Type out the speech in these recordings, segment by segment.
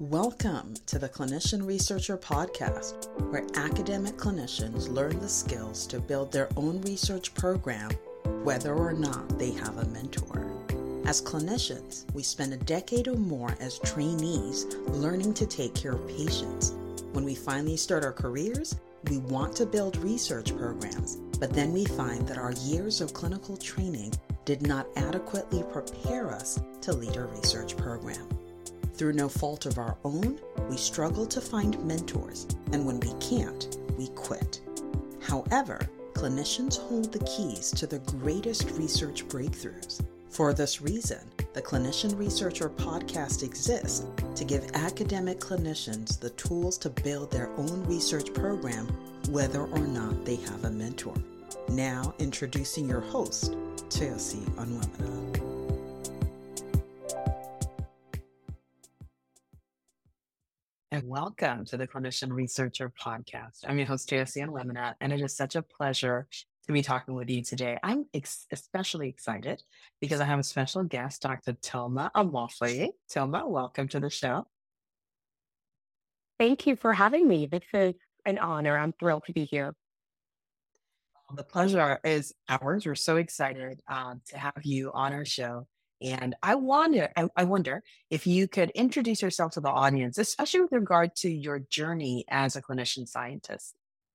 Welcome to the Clinician Researcher Podcast, where academic clinicians learn the skills to build their own research program, whether or not they have a mentor. As clinicians, we spend a decade or more as trainees learning to take care of patients. When we finally start our careers, we want to build research programs, but then we find that our years of clinical training did not adequately prepare us to lead a research program. Through no fault of our own, we struggle to find mentors, and when we can't, we quit. However, clinicians hold the keys to the greatest research breakthroughs. For this reason, the Clinician Researcher Podcast exists to give academic clinicians the tools to build their own research program, whether or not they have a mentor. Now, introducing your host, Teosi Onwuemene. And welcome to the Clinician Researcher Podcast. I'm your host, Teosi Onwuemene, and it is such a pleasure to be talking with you today. I'm especially excited because I have a special guest, Dr. Tilma Amofe. Tilma, welcome to the show. Thank you for having me. This is an honor. I'm thrilled to be here. The pleasure is ours. We're so excited to have you on our show. And I wonder if you could introduce yourself to the audience, especially with regard to your journey as a clinician scientist.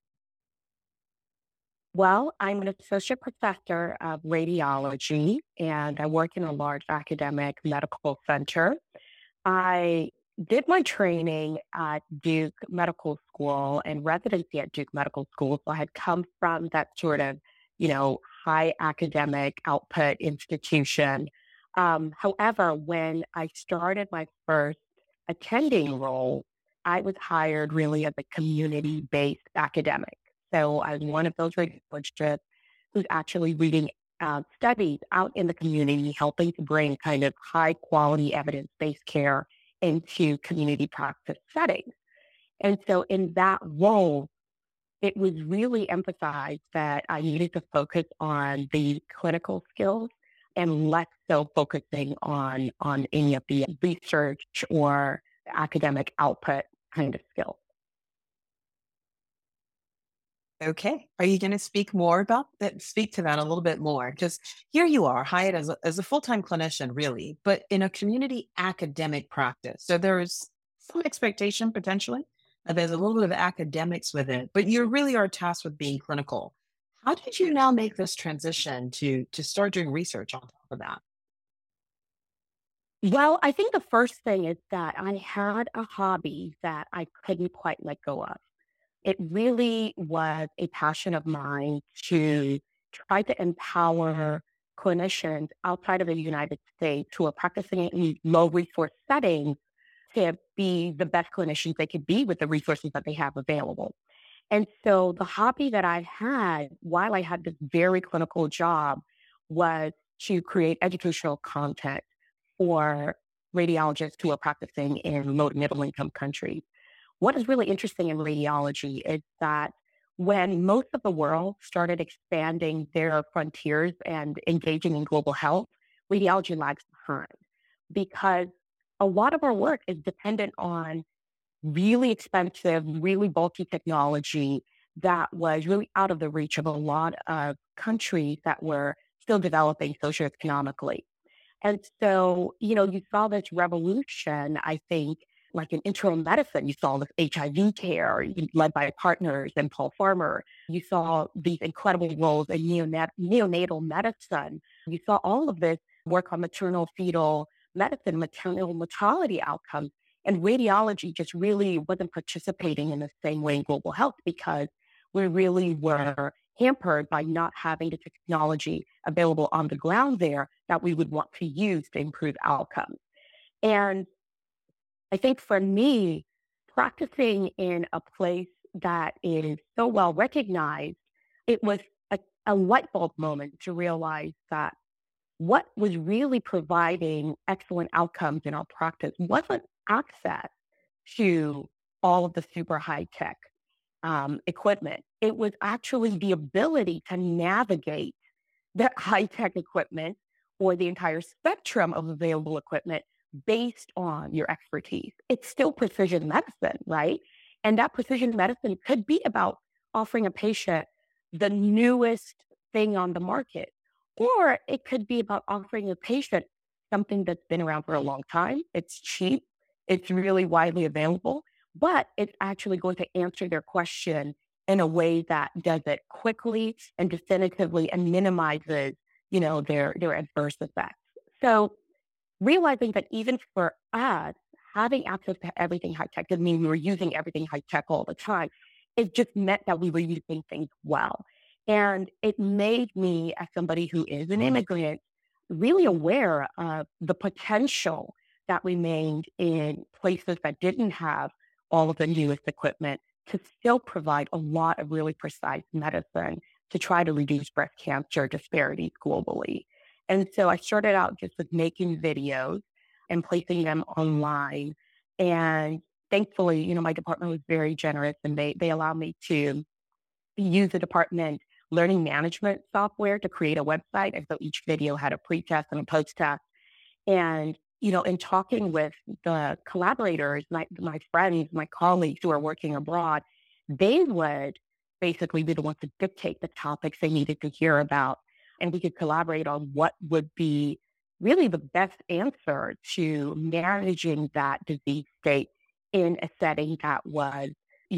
Well, I'm an associate professor of radiology, and I work in a large academic medical center. I did my training at Duke Medical School and residency at Duke Medical School. So I had come from that sort of, high academic output institution. However, when I started my first attending role, I was hired really as a community-based academic. So I was one of those radiologists who's actually reading studies out in the community, helping to bring kind of high-quality evidence-based care into community practice settings. And so in that role, it was really emphasized that I needed to focus on the clinical skills and less so focusing on any of the research or academic output kind of skills. Okay. Are you going to speak more about that? Speak to that a little bit more. Because here you are hired as a full-time clinician, really, but in a community academic practice. So there's some expectation potentially. There's a little bit of academics with it, but you really are tasked with being clinical. How did you now make this transition to start doing research on top of that? Well, I think the first thing is that I had a hobby that I couldn't quite let go of. It really was a passion of mine to try to empower clinicians outside of the United States who are practicing in low resource settings to be the best clinicians they could be with the resources that they have available. And so the hobby that I had while I had this very clinical job was to create educational content for radiologists who are practicing in low to middle income countries. What is really interesting in radiology is that when most of the world started expanding their frontiers and engaging in global health, radiology lags behind because a lot of our work is dependent on really expensive, really bulky technology that was really out of the reach of a lot of countries that were still developing socioeconomically. And so, you saw this revolution, I think, like in internal medicine. You saw this HIV care led by partners and Paul Farmer. You saw these incredible roles in neonatal medicine. You saw all of this work on maternal fetal medicine, maternal mortality outcomes. And radiology just really wasn't participating in the same way in global health because we really were hampered by not having the technology available on the ground there that we would want to use to improve outcomes. And I think for me, practicing in a place that is so well recognized, it was a light bulb moment to realize that what was really providing excellent outcomes in our practice wasn't access to all of the super high-tech equipment. It was actually the ability to navigate that high-tech equipment or the entire spectrum of available equipment based on your expertise. It's still precision medicine, right? And that precision medicine could be about offering a patient the newest thing on the market, or it could be about offering a patient something that's been around for a long time. It's cheap, it's really widely available, but it's actually going to answer their question in a way that does it quickly and definitively and minimizes, their adverse effects. So realizing that even for us, having access to everything high tech didn't mean we were using everything high tech all the time. It just meant that we were using things well. And it made me, as somebody who is an immigrant, really aware of the potential that remained in places that didn't have all of the newest equipment to still provide a lot of really precise medicine to try to reduce breast cancer disparities globally. And so I started out just with making videos and placing them online. And thankfully, my department was very generous and they allowed me to use the department learning management software to create a website. And so each video had a pre-test and a post-test. And, in talking with the collaborators, my friends, my colleagues who are working abroad, they would basically be the ones to dictate the topics they needed to hear about. And we could collaborate on what would be really the best answer to managing that disease state in a setting that was,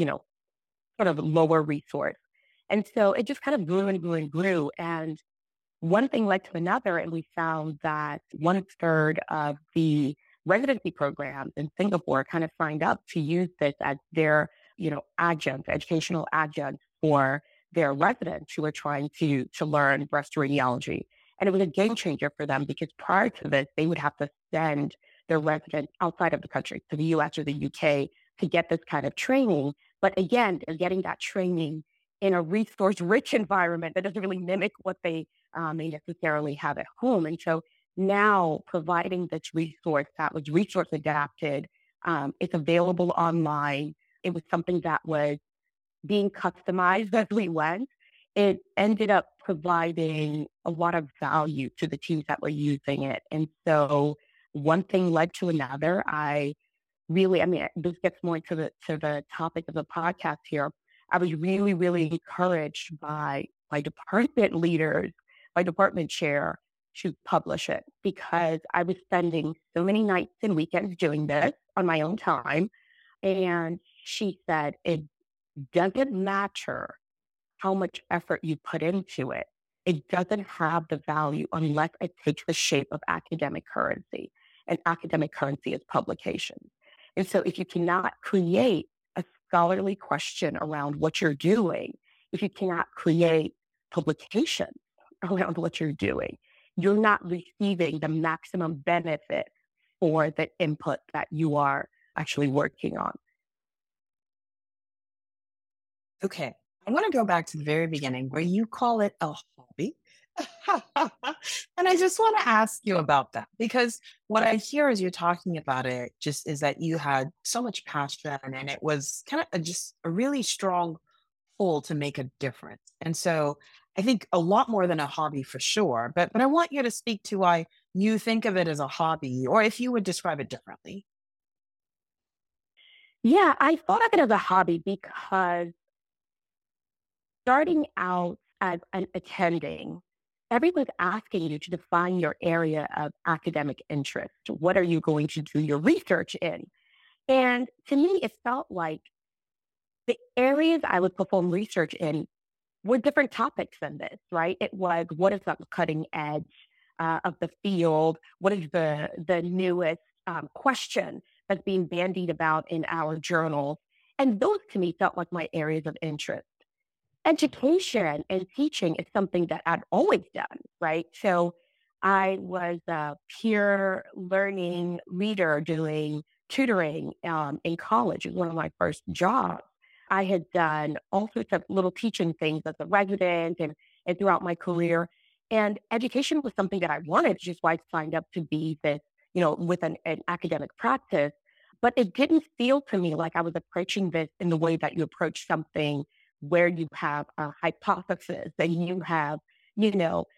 sort of lower resource. And so it just kind of grew and grew and grew. And one thing led to another, and we found that 1/3 of the residency programs in Singapore kind of signed up to use this as their, adjunct, educational adjunct for their residents who are trying to learn breast radiology. And it was a game changer for them because prior to this, they would have to send their residents outside of the country to the US or the UK to get this kind of training. But again, they're getting that training in a resource-rich environment that doesn't really mimic what they may necessarily have at home. And so now providing this resource that was resource adapted, it's available online. It was something that was being customized as we went. It ended up providing a lot of value to the teams that were using it. And so one thing led to another. This gets more to the topic of the podcast here. I was really, really encouraged by my department leaders, my department chair, to publish it because I was spending so many nights and weekends doing this on my own time. And she said, it doesn't matter how much effort you put into it. It doesn't have the value unless it takes the shape of academic currency. And academic currency is publications. And so if you cannot create a scholarly question around what you're doing, if you cannot create publications around what you're doing, you're not receiving the maximum benefit for the input that you are actually working on. Okay. I want to go back to the very beginning where you call it a hobby. And I just want to ask you about that because what I hear as you're talking about it just is that you had so much passion and it was kind of just a really strong pull to make a difference. And so I think a lot more than a hobby for sure, but I want you to speak to why you think of it as a hobby or if you would describe it differently. Yeah, I thought of it as a hobby because starting out as an attending, everyone's asking you to define your area of academic interest. What are you going to do your research in? And to me, it felt like the areas I would perform research in were different topics than this, right? It was what is the cutting edge of the field? What is the newest question that's being bandied about in our journals? And those to me felt like my areas of interest. Education and teaching is something that I'd always done, right? So I was a peer learning reader doing tutoring in college. It was one of my first jobs. I had done all sorts of little teaching things as a resident and throughout my career. And education was something that I wanted, which is why I signed up to be this, with an academic practice. But it didn't feel to me like I was approaching this in the way that you approach something where you have a hypothesis and you have,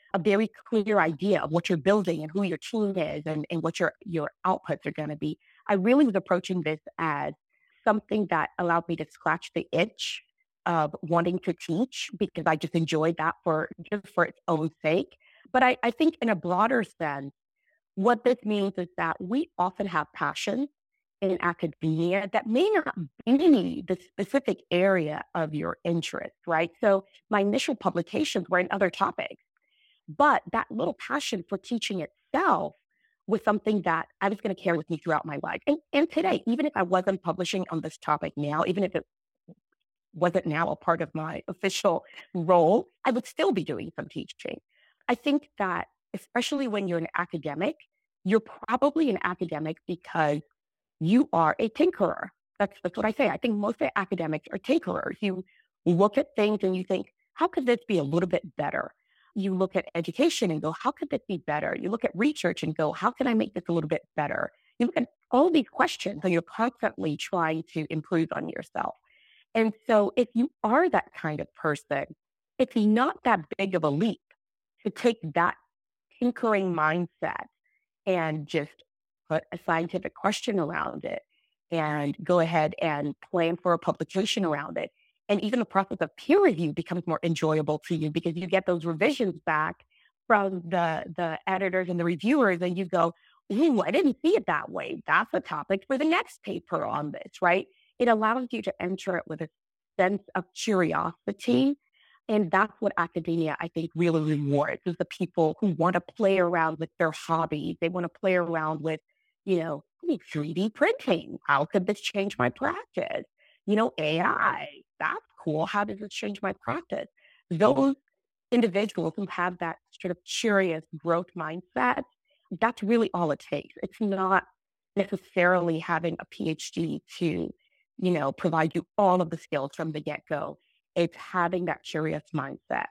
a very clear idea of what you're building and who your team is and what your outputs are going to be. I really was approaching this as something that allowed me to scratch the itch of wanting to teach because I just enjoyed that for its own sake. But I think in a broader sense, what this means is that we often have passions in academia that may not be the specific area of your interest, right? So my initial publications were in other topics, but that little passion for teaching itself was something that I was going to carry with me throughout my life. And today, even if I wasn't publishing on this topic now, even if it wasn't now a part of my official role, I would still be doing some teaching. I think that, especially when you're an academic, you're probably an academic because you are a tinkerer. That's what I say. I think most of the academics are tinkerers. You look at things and you think, how could this be a little bit better? You look at education and go, how could this be better? You look at research and go, how can I make this a little bit better? You look at all these questions and you're constantly trying to improve on yourself. And so if you are that kind of person, it's not that big of a leap to take that tinkering mindset and just put a scientific question around it and go ahead and plan for a publication around it. And even the process of peer review becomes more enjoyable to you because you get those revisions back from the editors and the reviewers, and you go, ooh, I didn't see it that way. That's a topic for the next paper on this, right? It allows you to enter it with a sense of curiosity. And that's what academia, I think, really rewards is the people who want to play around with their hobbies. They want to play around with, 3D printing. How could this change my practice? AI, that's cool. How does this change my practice? Those individuals who have that sort of curious growth mindset, that's really all it takes. It's not necessarily having a PhD to, provide you all of the skills from the get-go. It's having that curious mindset.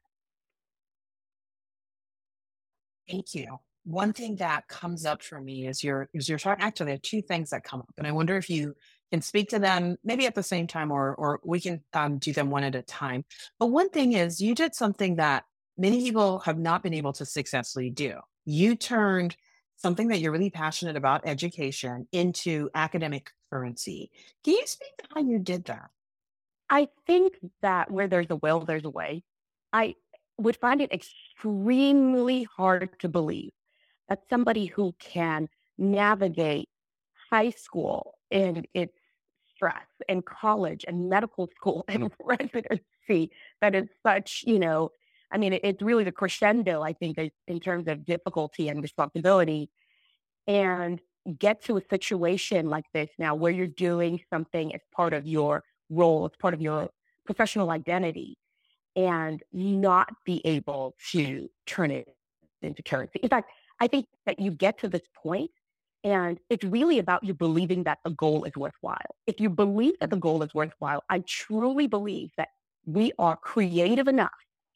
Thank you. One thing that comes up for me is you're talking. Actually, there are two things that come up, and I wonder if you can speak to them maybe at the same time, or we can do them one at a time. But one thing is you did something that many people have not been able to successfully do. You turned something that you're really passionate about, education, into academic currency. Can you speak to how you did that? I think that where there's a will, there's a way. I would find it extremely hard to believe that somebody who can navigate high school and its stress and college and medical school and residency that is such, it's really the crescendo, I think, in terms of difficulty and responsibility, and get to a situation like this now where you're doing something as part of your role, as part of your professional identity, and not be able to turn it into currency. In fact, I think that you get to this point and it's really about you believing that the goal is worthwhile. If you believe that the goal is worthwhile, I truly believe that we are creative enough,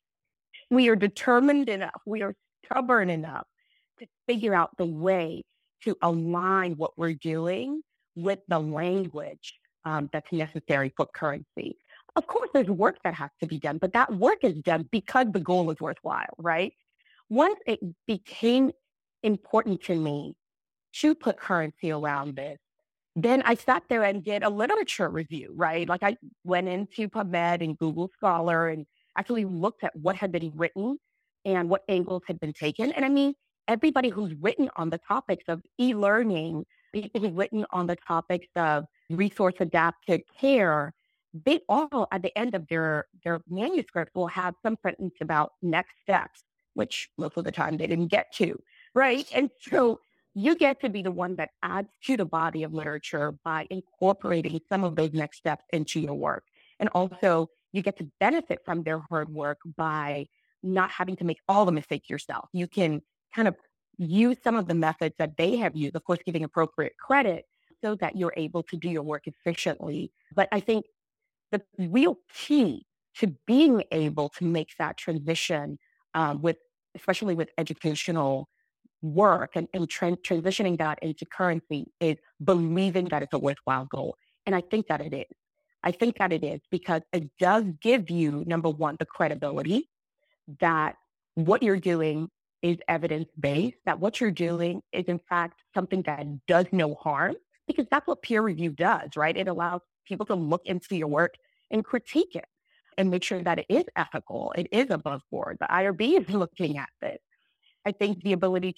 we are determined enough, we are stubborn enough to figure out the way to align what we're doing with the language that's necessary for currency. Of course, there's work that has to be done, but that work is done because the goal is worthwhile, right? Once it became important to me to put currency around this, then I sat there and did a literature review, right? Like I went into PubMed and Google Scholar and actually looked at what had been written and what angles had been taken. And I mean, everybody who's written on the topics of e-learning, people who've written on the topics of resource adapted care, they all at the end of their manuscript will have some sentence about next steps, which most of the time they didn't get to, right? And so you get to be the one that adds to the body of literature by incorporating some of those next steps into your work. And also you get to benefit from their hard work by not having to make all the mistakes yourself. You can kind of use some of the methods that they have used, of course, giving appropriate credit so that you're able to do your work efficiently. But I think the real key to being able to make that transition especially with educational work and transitioning that into currency is believing that it's a worthwhile goal. And I think that it is. I think that it is because it does give you, number one, the credibility that what you're doing is evidence-based, that what you're doing is in fact something that does no harm, because that's what peer review does, right? It allows people to look into your work and critique it and make sure that it is ethical, it is above board. The IRB is looking at this. I think the ability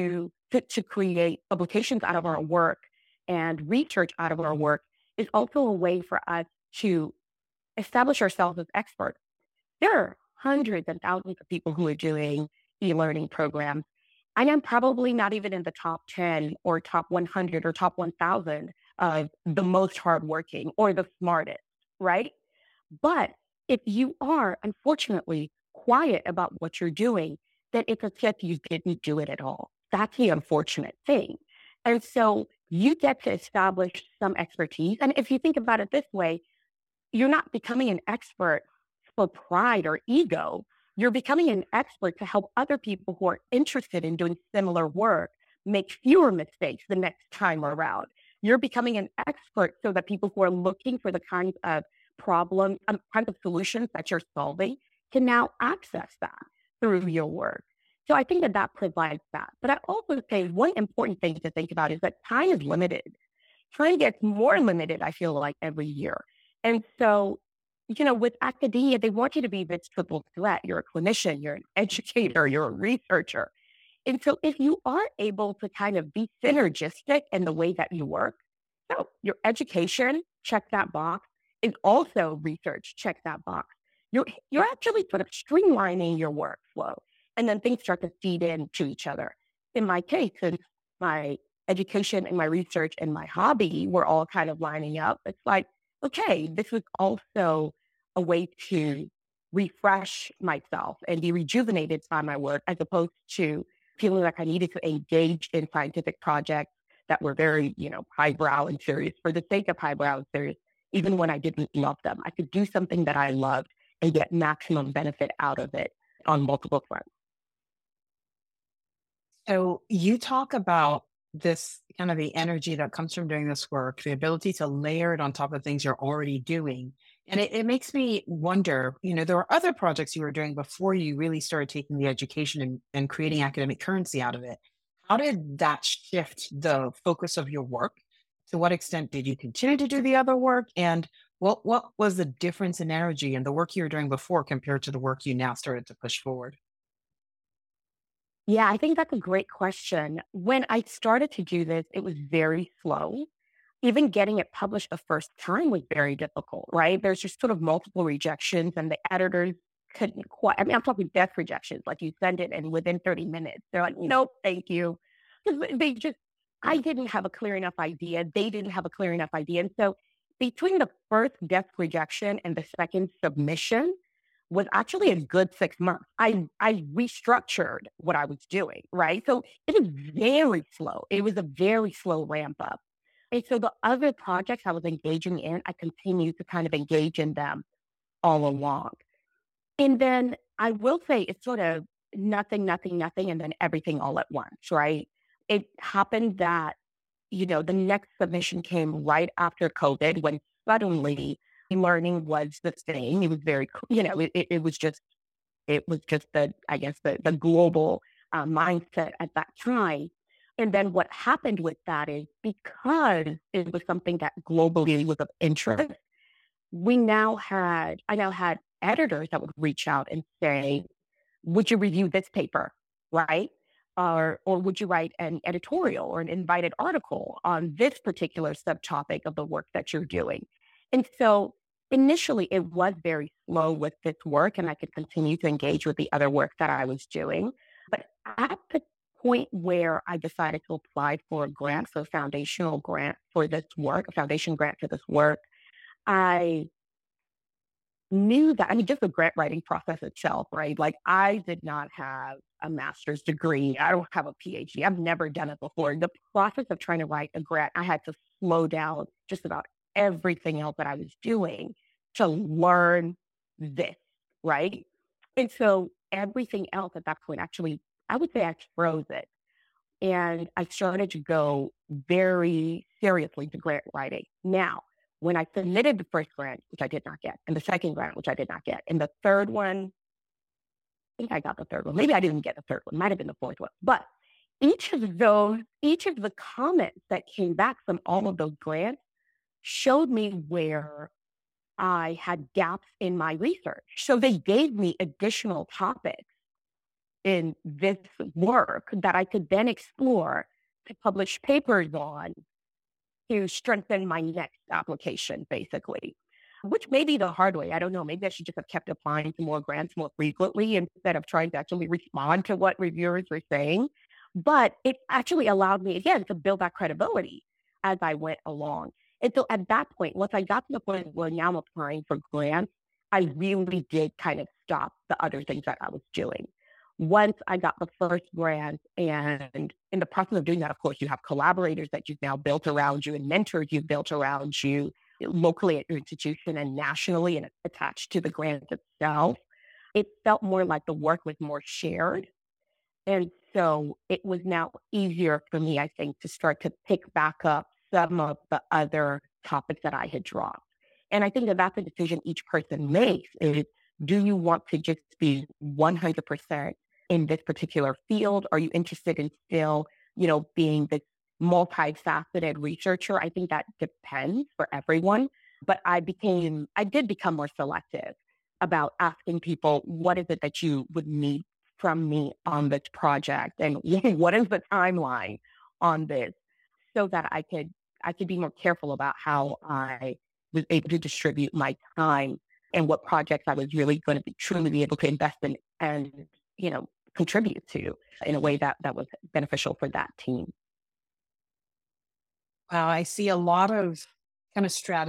to create publications out of our work and research out of our work is also a way for us to establish ourselves as experts. There are hundreds and thousands of people who are doing e-learning programs. I am probably not even in the top 10 or top 100 or top 1,000 of the most hardworking or the smartest, right? But if you are, unfortunately, quiet about what you're doing, then it's as if you didn't do it at all. That's the unfortunate thing. And so you get to establish some expertise. And if you think about it this way, you're not becoming an expert for pride or ego. You're becoming an expert to help other people who are interested in doing similar work make fewer mistakes the next time around. You're becoming an expert so that people who are looking for the kinds of problems, kinds of solutions that you're solving can now access that through your work. So I think that that provides that. But I also say one important thing to think about is that time is limited. Time gets more limited, I feel like, every year. And so, with academia, they want you to be this triple threat. You're a clinician, you're an educator, you're a researcher. And so if you are able to kind of be synergistic in the way that you work, so your education, check that box, and also research, check that box. You're actually sort of streamlining your workflow. And then things start to feed into each other. In my case, since my education and my research and my hobby were all kind of lining up, it's like, okay, this was also a way to refresh myself and be rejuvenated by my work, as opposed to feeling like I needed to engage in scientific projects that were very, highbrow and serious for the sake of highbrow and serious, even when I didn't love them. I could do something that I loved and get maximum benefit out of it on multiple fronts. So you talk about this kind of the energy that comes from doing this work, the ability to layer it on top of things you're already doing. And it makes me wonder, there were other projects you were doing before you really started taking the education and creating academic currency out of it. How did that shift the focus of your work? To what extent did you continue to do the other work? And what was the difference in energy in the work you were doing before compared to the work you now started to push forward? Yeah, I think that's a great question. When I started to do this, it was very slow. Even getting it published the first time was very difficult, right? There's just sort of multiple rejections, and the editors couldn't quite, I mean, I'm talking death rejections, like you send it and within 30 minutes, they're like, nope, thank you. Because I didn't have a clear enough idea. They didn't have a clear enough idea. And so between the first death rejection and the second submission, was actually a good 6 months. I restructured what I was doing, right? So it was very slow. It was a very slow ramp up. And so the other projects I was engaging in, I continued to kind of engage in them all along. And then I will say it's sort of nothing, nothing, nothing, and then everything all at once, right? It happened that, the next submission came right after COVID, when suddenly learning was the thing. It was very, it was just I guess, the global mindset at that time. And then what happened with that is, because it was something that globally was of interest, I now had editors that would reach out and say, would you review this paper, right? Or would you write an editorial or an invited article on this particular subtopic of the work that you're doing? And so initially it was very slow with this work, and I could continue to engage with the other work that I was doing. But at the point where I decided to apply for a grant, so a foundational grant for this work, a foundation grant for this work, I knew that, I mean, just the grant writing process itself, right? Like, I did not have a master's degree. I don't have a PhD. I've never done it before. The process of trying to write a grant, I had to slow down just about everything else that I was doing to learn this, right? And so everything else at that point, actually, I would say I froze it. And I started to go very seriously to grant writing. Now, when I submitted the first grant, which I did not get, and the second grant, which I did not get, and the third one, think I got the third one. Maybe I didn't get the third one. Might have been the fourth one. But each of the comments that came back from all of those grants showed me where I had gaps in my research. So they gave me additional topics in this work that I could then explore to publish papers on to strengthen my next application, basically, which may be the hard way. I don't know. Maybe I should just have kept applying to more grants more frequently instead of trying to actually respond to what reviewers were saying. But it actually allowed me, again, to build that credibility as I went along. And so at that point, once I got to the point where now I'm applying for grants, I really did kind of stop the other things that I was doing. Once I got the first grant, and in the process of doing that, of course, you have collaborators that you've now built around you and mentors you've built around you locally at your institution and nationally and attached to the grant itself. It felt more like the work was more shared. And so it was now easier for me, I think, to start to pick back up some of the other topics that I had dropped. And I think that that's a decision each person makes is, do you want to just be 100% in this particular field? Are you interested in still, being this multifaceted researcher? I think that depends for everyone. But I did become more selective about asking people, what is it that you would need from me on this project? And what is the timeline on this? So that I could be more careful about how I was able to distribute my time and what projects I was really going to truly be able to invest in and, contribute to in a way that was beneficial for that team. Wow, I see a lot of kind of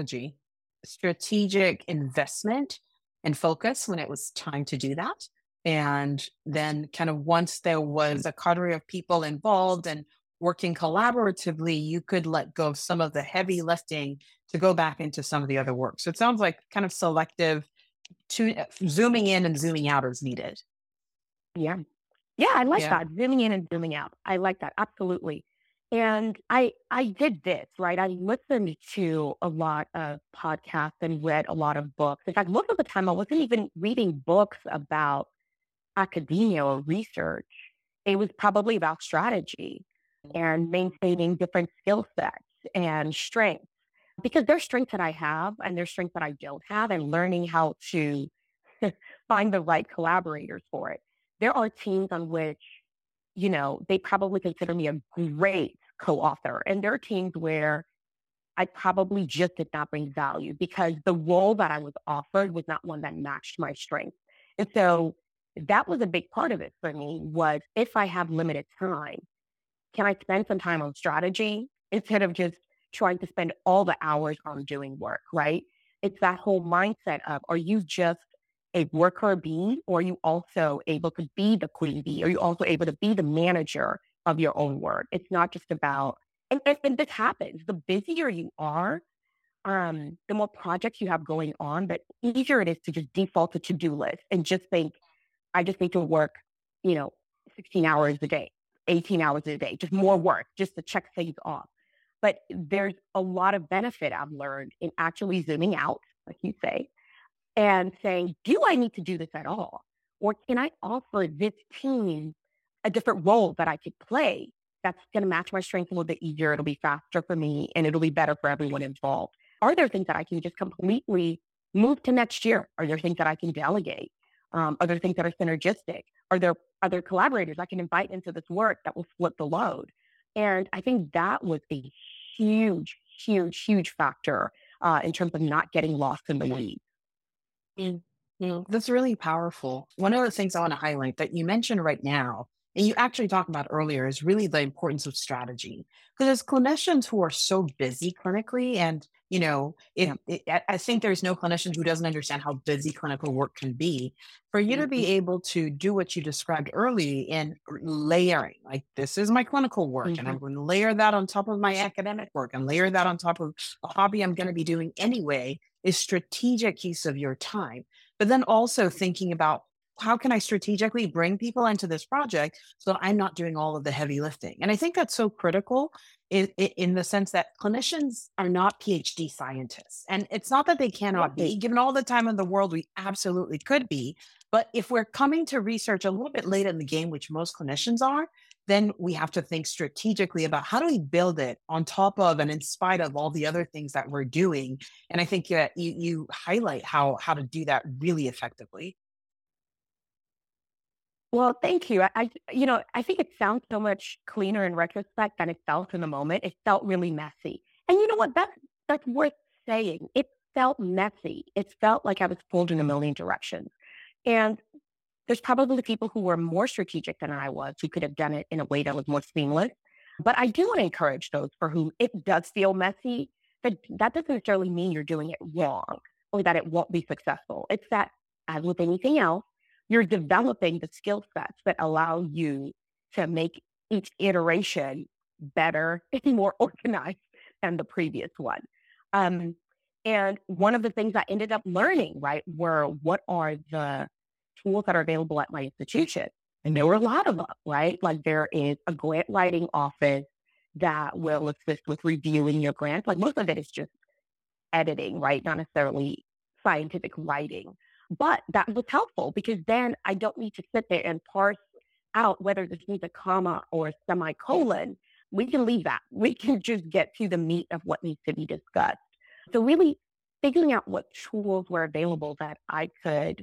strategic investment and focus when it was time to do that. And then kind of once there was a cadre of people involved and working collaboratively, you could let go of some of the heavy lifting to go back into some of the other work. So it sounds like kind of selective zooming in and zooming out as needed. Yeah. Yeah, I like that. Zooming in and zooming out. I like that. Absolutely. And I did this, right? I listened to a lot of podcasts and read a lot of books. In fact, most of the time I wasn't even reading books about academia or research. It was probably about strategy and maintaining different skill sets and strengths, because there's strengths that I have and there's strengths that I don't have, and learning how to find the right collaborators for it. There are teams on which, they probably consider me a great co-author. And there are teams where I probably just did not bring value because the role that I was offered was not one that matched my strengths. And so that was a big part of it for me, was if I have limited time, can I spend some time on strategy instead of just trying to spend all the hours on doing work, right? It's that whole mindset of, are you just a worker bee, or are you also able to be the queen bee? Are you also able to be the manager of your own work? It's not just about, and this happens, the busier you are, the more projects you have going on, the easier it is to just default to to-do list and just think, I just need to work, 16 hours a day, 18 hours a day, just more work, just to check things off. But there's a lot of benefit I've learned in actually zooming out, like you say, and saying, do I need to do this at all? Or can I offer this team a different role that I could play that's going to match my strengths a little bit easier? It'll be faster for me and it'll be better for everyone involved. Are there things that I can just completely move to next year? Are there things that I can delegate? Are there things that are synergistic? Are there other collaborators I can invite into this work that will split the load? And I think that was a huge, huge, huge factor in terms of not getting lost in the weeds. That's really powerful. One of the things I want to highlight that you mentioned right now, and you actually talked about earlier, is really the importance of strategy. Because as clinicians who are so busy clinically, and I think there's no clinician who doesn't understand how busy clinical work can be. For you to be able to do what you described early in layering, like this is my clinical work, and I'm going to layer that on top of my academic work, and layer that on top of a hobby I'm going to be doing anyway, is strategic use of your time. But then also thinking about, how can I strategically bring people into this project so I'm not doing all of the heavy lifting? And I think that's so critical in the sense that clinicians are not PhD scientists. And it's not that they cannot be. Given all the time in the world, we absolutely could be. But if we're coming to research a little bit late in the game, which most clinicians are, then we have to think strategically about how do we build it on top of and in spite of all the other things that we're doing. And I think that you highlight how to do that really effectively. Well, thank you. I think it sounds so much cleaner in retrospect than it felt in the moment. It felt really messy. And you know what? That's worth saying. It felt messy. It felt like I was pulled in a million directions. And there's probably people who were more strategic than I was who could have done it in a way that was more seamless. But I do want to encourage those for whom it does feel messy, that doesn't necessarily mean you're doing it wrong or that it won't be successful. It's that, as with anything else, you're developing the skill sets that allow you to make each iteration better and more organized than the previous one. Um, and one of the things I ended up learning, right, were what are the tools that are available at my institution. And there were a lot of them, right? Like there is a grant writing office that will assist with reviewing your grants. Like most of it is just editing, right? Not necessarily scientific writing. But that was helpful because then I don't need to sit there and parse out whether this needs a comma or a semicolon. We can leave that. We can just get to the meat of what needs to be discussed. So really figuring out what tools were available that I could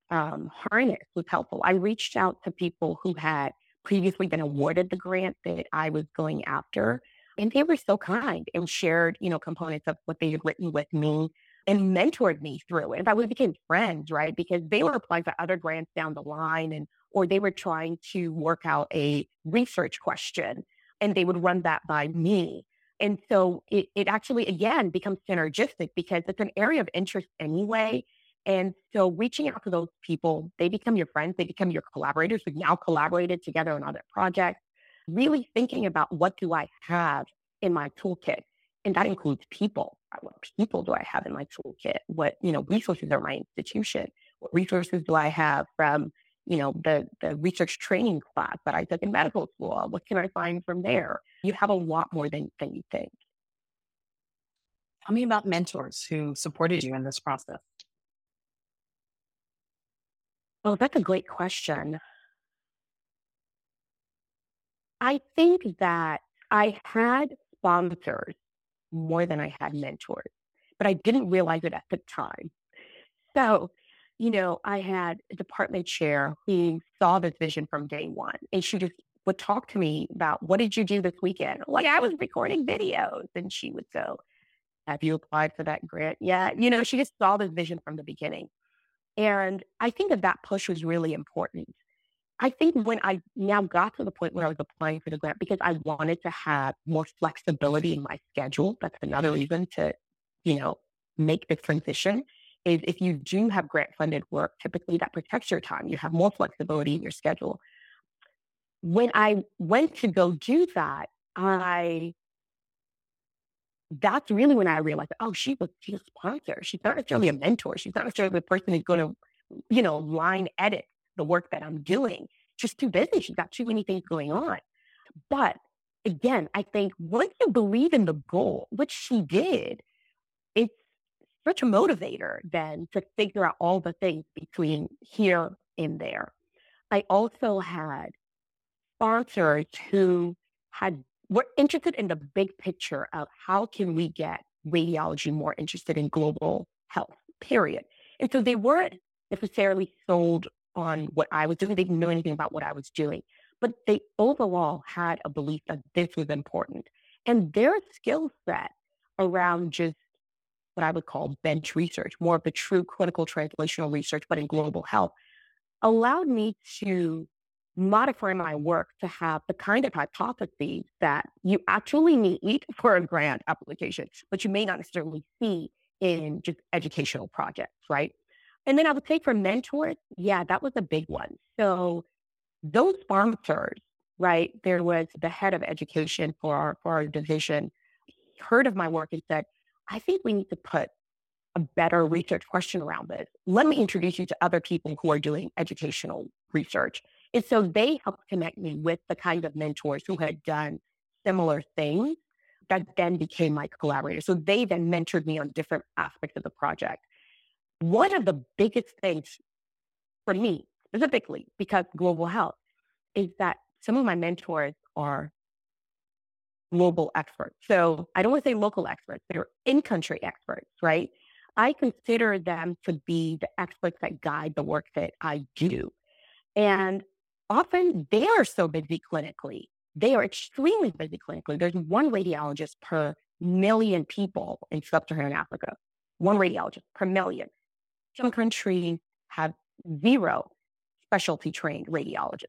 harness was helpful. I reached out to people who had previously been awarded the grant that I was going after, and they were so kind and shared, components of what they had written with me and mentored me through it. In fact, we became friends, right? Because they were applying for other grants down the line or they were trying to work out a research question and they would run that by me. And so it actually, again, becomes synergistic because it's an area of interest anyway. And so reaching out to those people, they become your friends, they become your collaborators. We've now collaborated together on other projects, really thinking about what do I have in my toolkit? And that includes people. What people do I have in my toolkit? What, resources are my institution? What resources do I have from, the research training class that I took in medical school? What can I find from there? You have a lot more than you think. Tell me about mentors who supported you in this process. Oh, that's a great question. I think that I had sponsors more than I had mentors, but I didn't realize it at the time. So, I had a department chair who saw this vision from day one, and she just would talk to me about what did you do this weekend? Like I was recording videos, and she would go, "Have you applied for that grant yet?" She just saw this vision from the beginning, and I think that push was really important. I think when I now got to the point where I was applying for the grant because I wanted to have more flexibility in my schedule. That's another reason to, you know, make the transition is if you do have grant funded work, typically that protects your time. You have more flexibility in your schedule. When I went to go do that, that's really when I realized, oh, she's a sponsor. She's not necessarily a mentor. She's not necessarily the person who's going to, line edit the work that I'm doing. She's too busy. She's got too many things going on. But again, I think once you believe in the goal, which she did, it's such a motivator then to figure out all the things between here and there. I also had sponsors who were interested in the big picture of how can we get radiology more interested in global health, period. And so they weren't necessarily sold on what I was doing. They didn't know anything about what I was doing, but they overall had a belief that this was important. And their skill set around just what I would call bench research, more of the true clinical translational research, but in global health, allowed me to modify my work to have the kind of hypotheses that you actually need for a grant application, but you may not necessarily see in just educational projects, right? And then I would say for mentors, yeah, that was a big one. So those sponsors, right? There was the head of education for our division, heard of my work and said, I think we need to put a better research question around this. Let me introduce you to other people who are doing educational research. And so they helped connect me with the kind of mentors who had done similar things that then became my collaborators. So they then mentored me on different aspects of the project. One of the biggest things for me specifically, because global health, is that some of my mentors are global experts. So I don't want to say local experts, they're in-country experts, right? I consider them to be the experts that guide the work that I do. And often they are so busy clinically. They are extremely busy clinically. There's one radiologist per million people in sub-Saharan Africa, one radiologist per million. Some countries have zero specialty trained radiologists.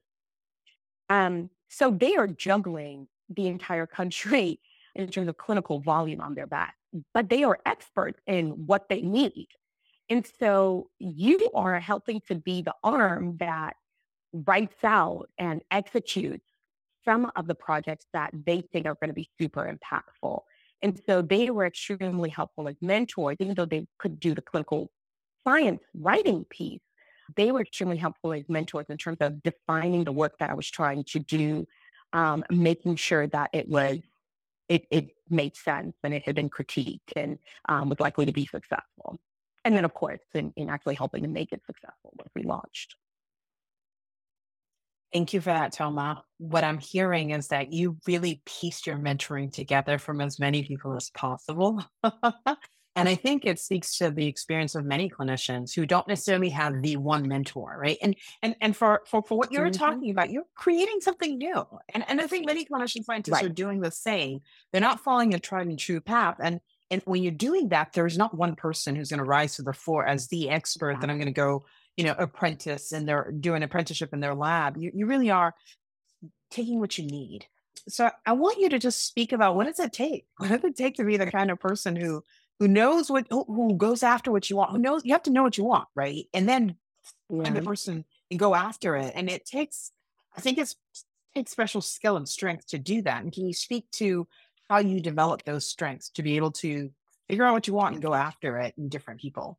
So they are juggling the entire country in terms of clinical volume on their back, but they are experts in what they need. And so you are helping to be the arm that writes out and executes some of the projects that they think are going to be super impactful. And so they were extremely helpful as mentors, even though they could do the clinical science writing piece. They were extremely helpful as mentors in terms of defining the work that I was trying to do, making sure that it made sense and it had been critiqued and was likely to be successful. And then, of course, in actually helping to make it successful once we launched. Thank you for that, Toma. What I'm hearing is that you really pieced your mentoring together from as many people as possible. And I think it speaks to the experience of many clinicians who don't necessarily have the one mentor, right? And for what you're talking about, you're creating something new. And I think many clinician scientists are doing the same. They're not following a tried and true path. And when you're doing that, there's not one person who's going to rise to the fore as the expert that I'm going to go, apprentice and they're doing apprenticeship in their lab. You really are taking what you need. So I want you to just speak about, what does it take? What does it take to be the kind of person who knows who goes after what you want, who knows, you have to know what you want, right? And then find the person and go after it. And it takes special skill and strength to do that. And can you speak to how you develop those strengths to be able to figure out what you want and go after it in different people?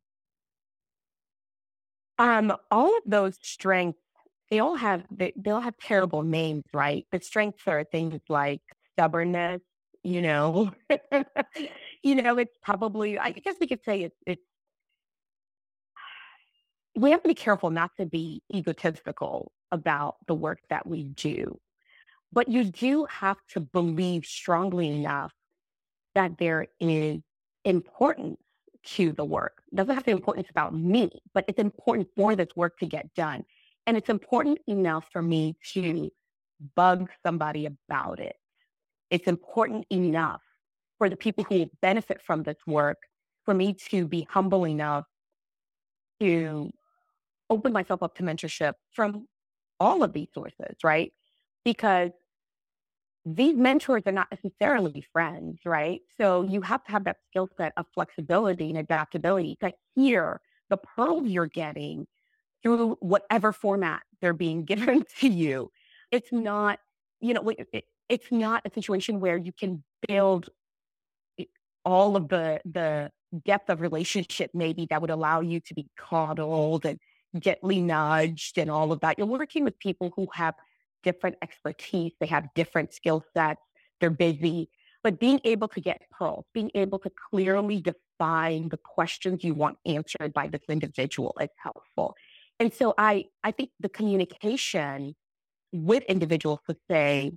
All of those strengths, they all have terrible names, right? The strengths are things like stubbornness, it's probably, I guess we could say it's, we have to be careful not to be egotistical about the work that we do, but you do have to believe strongly enough that there is importance to the work. It doesn't have to be importance about me, but it's important for this work to get done. And it's important enough for me to bug somebody about it. It's important enough for the people who benefit from this work for me to be humble enough to open myself up to mentorship from all of these sources, right? Because these mentors are not necessarily friends, right? So you have to have that skill set of flexibility and adaptability to hear the pearls you're getting through whatever format they're being given to you. It's not, it's not a situation where you can build all of the depth of relationship maybe that would allow you to be coddled and gently nudged and all of that. You're working with people who have different expertise, they have different skill sets, they're busy, but being able to get pearls, being able to clearly define the questions you want answered by this individual is helpful. And so I think the communication with individuals to say,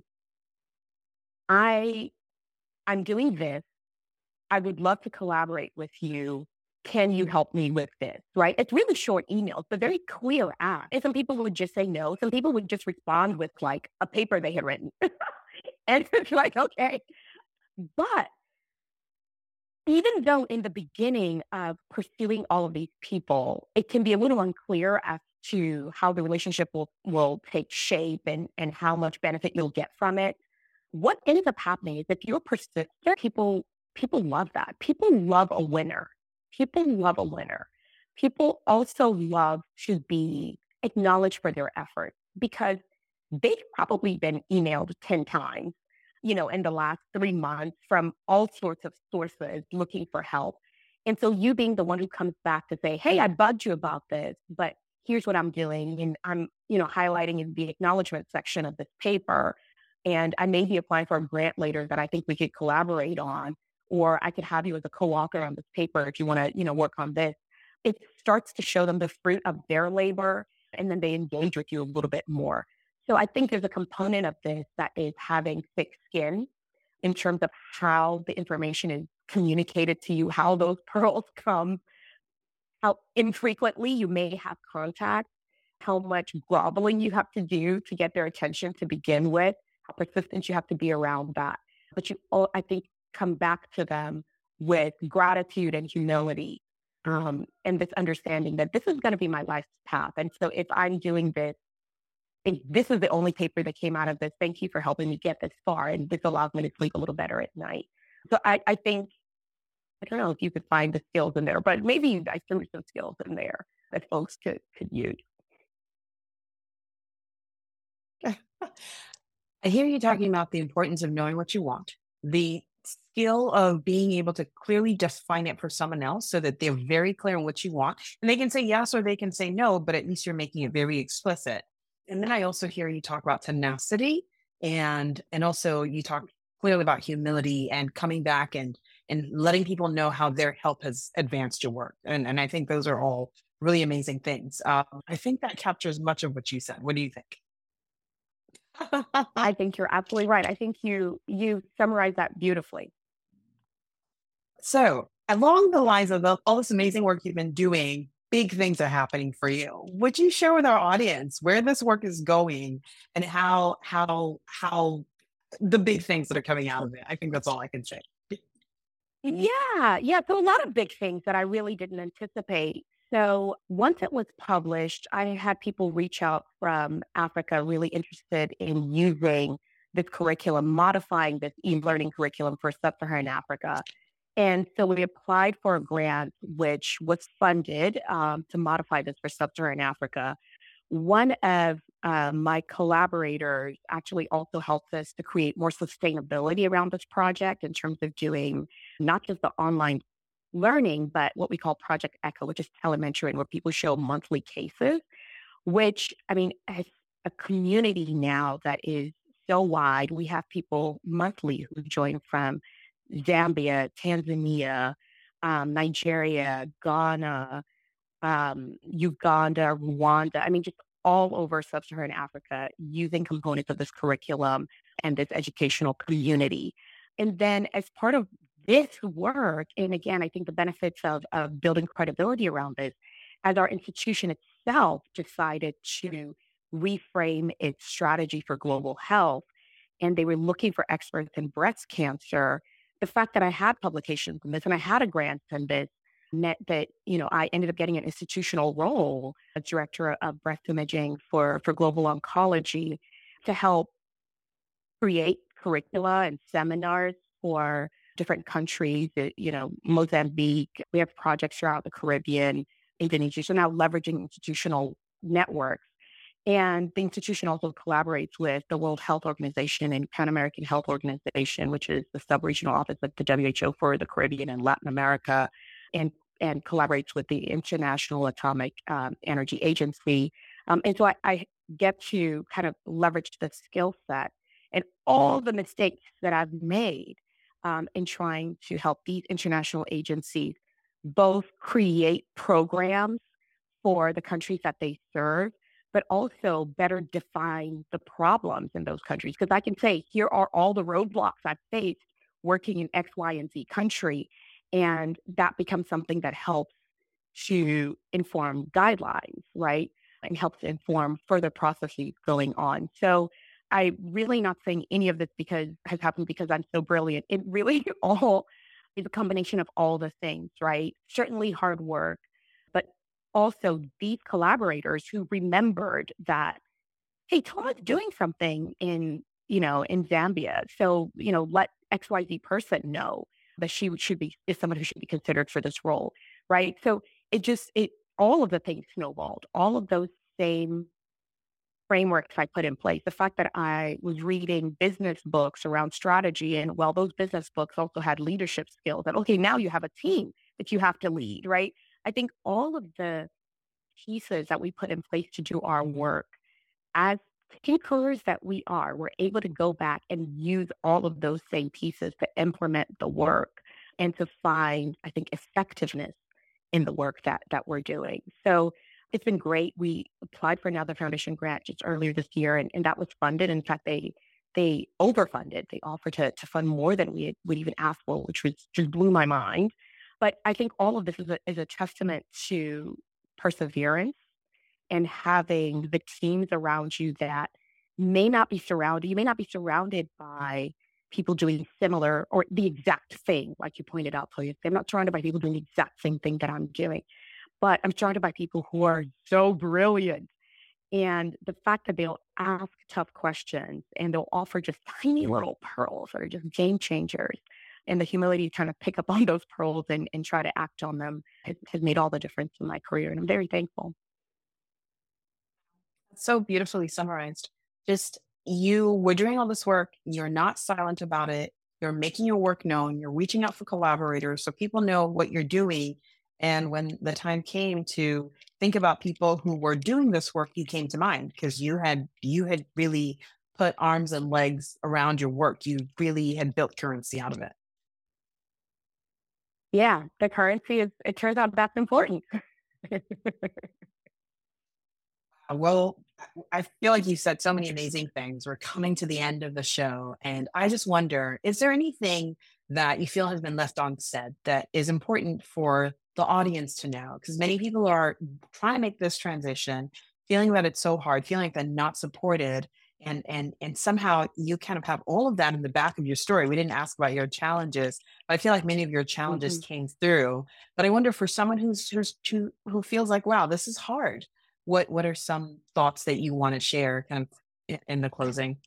I'm doing this, I would love to collaborate with you. Can you help me with this? Right? It's really short emails, but very clear ask. And some people would just say no. Some people would just respond with like a paper they had written. And it's like, okay. But even though in the beginning of pursuing all of these people, it can be a little unclear as to how the relationship will take shape and how much benefit you'll get from it, what ends up happening is if you're persistent, people love that. People love a winner. People love a winner. People also love to be acknowledged for their effort because they've probably been emailed 10 times, in the last 3 months from all sorts of sources looking for help. And so you being the one who comes back to say, hey, I bugged you about this, but here's what I'm doing. And I'm, highlighting in the acknowledgement section of this paper. And I may be applying for a grant later that I think we could collaborate on, or I could have you as a co-author on this paper if you want to, work on this. It starts to show them the fruit of their labor. and then they engage with you a little bit more. So I think there's a component of this that is having thick skin in terms of how the information is communicated to you, how those pearls come, how infrequently you may have contact, how much groveling you have to do to get their attention to begin with, how persistent you have to be around that. But you all, I think, come back to them with gratitude and humility, and this understanding that this is going to be my life's path. And so if I'm doing this, if this is the only paper that came out of this, thank you for helping me get this far. And this allows me to sleep a little better at night. So I think, I don't know if you could find the skills in there, but maybe I threw some skills in there that folks could use. I hear you talking about the importance of knowing what you want, the skill of being able to clearly define it for someone else so that they're very clear on what you want. And they can say yes or they can say no, but at least you're making it very explicit. And then I also hear you talk about tenacity and also you talk clearly about humility and coming back and letting people know how their help has advanced your work. And I think those are all really amazing things. I think that captures much of what you said. What do you think? I think you're absolutely right. I think you summarized that beautifully. So, along the lines of all this amazing work you've been doing, big things are happening for you. Would you share with our audience where this work is going and how the big things that are coming out of it? I think that's all I can say. Yeah. So a lot of big things that I really didn't anticipate. So once it was published, I had people reach out from Africa really interested in using this curriculum, modifying this e-learning curriculum for sub-Saharan Africa. And so we applied for a grant, which was funded to modify this for sub-Saharan Africa. One of my collaborators actually also helped us to create more sustainability around this project in terms of doing not just the online learning, but what we call Project Echo, which is telementoring, where people show monthly cases, which, I mean, as a community now that is so wide, we have people monthly who join from Zambia, Tanzania, Nigeria, Ghana, Uganda, Rwanda. I mean, just all over sub-Saharan Africa using components of this curriculum and this educational community. And then as part of this work, and again, I think the benefits of building credibility around this, as our institution itself decided to reframe its strategy for global health, and they were looking for experts in breast cancer, the fact that I had publications in this and I had a grant in this meant that, I ended up getting an institutional role as director of breast imaging for global oncology to help create curricula and seminars for different countries, Mozambique. We have projects throughout the Caribbean, Indonesia. So now leveraging institutional networks. And the institution also collaborates with the World Health Organization and Pan American Health Organization, which is the sub-regional office of the WHO for the Caribbean and Latin America, and collaborates with the International Atomic Energy Agency. And so I get to kind of leverage the skill set and all the mistakes that I've made in trying to help these international agencies both create programs for the countries that they serve, but also better define the problems in those countries. Because I can say, here are all the roadblocks I've faced working in X, Y, and Z country. And that becomes something that helps to inform guidelines, right? And helps to inform further processes going on. So I'm really not saying any of this has happened because I'm so brilliant. It really all is a combination of all the things, right? Certainly hard work, but also these collaborators who remembered that, hey, Toma's doing something in Zambia. So, let XYZ person know that she is someone who should be considered for this role, right? So all of the things snowballed, all of those same frameworks I put in place. The fact that I was reading business books around strategy, and those business books also had leadership skills. And okay, now you have a team that you have to lead, right? I think all of the pieces that we put in place to do our work, as thinkers that we're able to go back and use all of those same pieces to implement the work and to find, I think, effectiveness in the work that we're doing. So It's been great. We applied for another foundation grant just earlier this year, and that was funded. In fact, they overfunded. They offered to fund more than would even ask for, which was just blew my mind. But I think all of this is a testament to perseverance and having the teams around you that you may not be surrounded by people doing similar or the exact thing, like you pointed out, Toya. I'm not surrounded by people doing the exact same thing that I'm doing, but I'm surrounded by people who are so brilliant. And the fact that they'll ask tough questions and they'll offer just tiny little pearls that are just game changers. And the humility to kind of pick up on those pearls and try to act on them has made all the difference in my career. And I'm very thankful. So beautifully summarized. Just you were doing all this work, you're not silent about it, you're making your work known, you're reaching out for collaborators so people know what you're doing. And when the time came to think about people who were doing this work, you came to mind because you had really put arms and legs around your work. You really had built currency out of it. Yeah, the currency it turns out that's important. Well, I feel like you said so many amazing things. We're coming to the end of the show. And I just wonder, is there anything that you feel has been left unsaid that is important for the audience to know? Because many people are trying to make this transition, feeling that it's so hard, feeling like they're not supported. And somehow you kind of have all of that in the back of your story. We didn't ask about your challenges, but I feel like many of your challenges Mhm. came through. But I wonder for someone who feels like, wow, this is hard, what are some thoughts that you want to share kind of in the closing?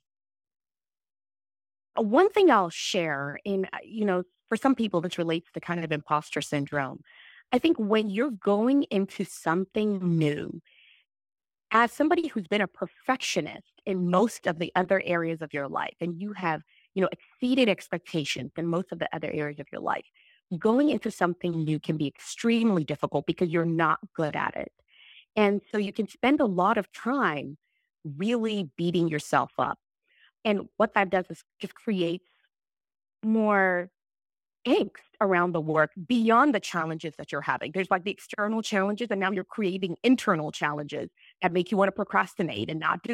One thing I'll share for some people, this relates to kind of imposter syndrome. I think when you're going into something new, as somebody who's been a perfectionist in most of the other areas of your life, and you have, exceeded expectations in most of the other areas of your life, going into something new can be extremely difficult because you're not good at it. And so you can spend a lot of time really beating yourself up. And what that does is just creates more angst around the work beyond the challenges that you're having. There's like the external challenges, and now you're creating internal challenges that make you want to procrastinate and not do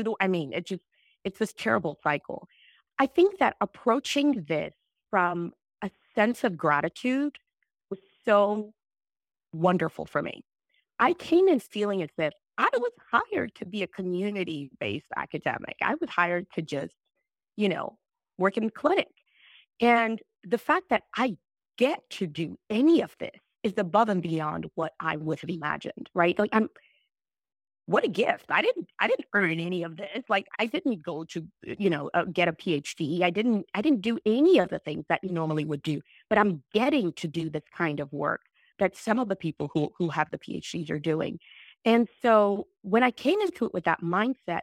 it's this terrible cycle. I think that approaching this from a sense of gratitude was so wonderful for me. I came in feeling as if I was hired to be a community based academic. I was hired to just, you know, work in the clinic. And the fact that I get to do any of this is above and beyond what I would have imagined, right? Like what a gift. I didn't earn any of this. Like I didn't go to, get a PhD. I didn't do any of the things that you normally would do, but I'm getting to do this kind of work that some of the people who have the PhDs are doing. And so when I came into it with that mindset,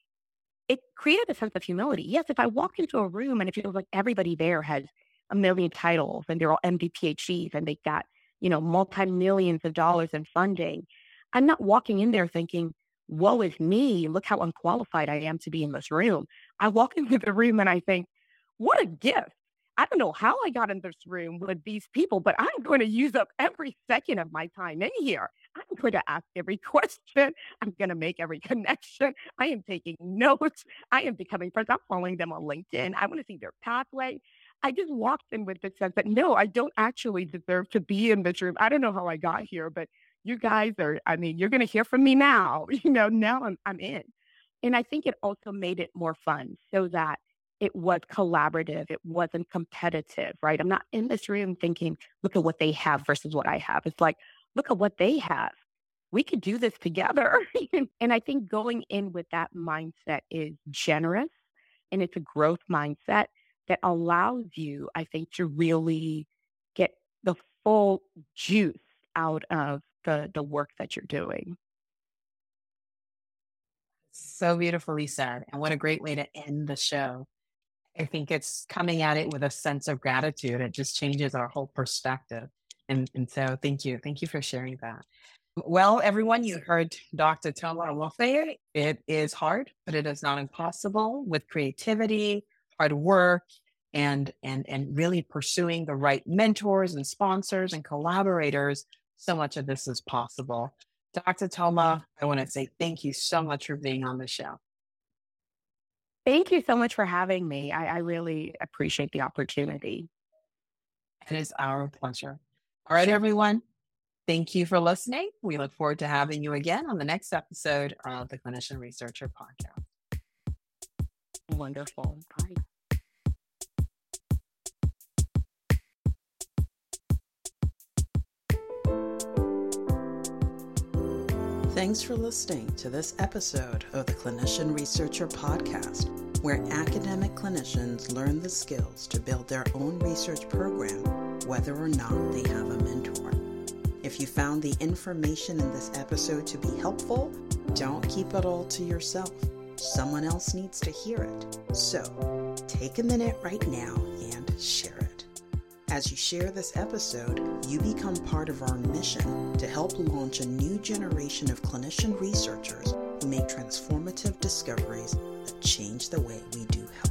it created a sense of humility. Yes, if I walk into a room and it feels like everybody there has a million titles and they're all MD PhDs and they've got, multi-millions of dollars in funding, I'm not walking in there thinking, woe is me, look how unqualified I am to be in this room. I walk into the room and I think, what a gift. I don't know how I got in this room with these people, but I'm going to use up every second of my time in here. I'm going to ask every question. I'm going to make every connection. I am taking notes. I am becoming friends. I'm following them on LinkedIn. I want to see their pathway. I just walked in with the sense that no, I don't actually deserve to be in this room. I don't know how I got here, but you guys you're going to hear from me now. Now I'm in. And I think it also made it more fun so that it was collaborative. It wasn't competitive, right? I'm not in this room thinking, look at what they have versus what I have. It's like, look at what they have. We could do this together. And I think going in with that mindset is generous and it's a growth mindset that allows you, I think, to really get the full juice out of the work that you're doing. So beautifully said. And what a great way to end the show. I think it's coming at it with a sense of gratitude. It just changes our whole perspective. And so thank you. Thank you for sharing that. Well, everyone, you heard Dr. Toma Awofe. It is hard, but it is not impossible with creativity, hard work, and really pursuing the right mentors and sponsors and collaborators. So much of this is possible. Dr. Toma, I want to say thank you so much for being on the show. Thank you so much for having me. I really appreciate the opportunity. It is our pleasure. All right, everyone. Thank you for listening. We look forward to having you again on the next episode of the Clinician Researcher Podcast. Wonderful. Bye. Thanks for listening to this episode of the Clinician Researcher Podcast, where academic clinicians learn the skills to build their own research program, whether or not they have a mentor. If you found the information in this episode to be helpful, don't keep it all to yourself. Someone else needs to hear it. So, take a minute right now and share it. As you share this episode, you become part of our mission to help launch a new generation of clinician researchers who make transformative discoveries that change the way we do health.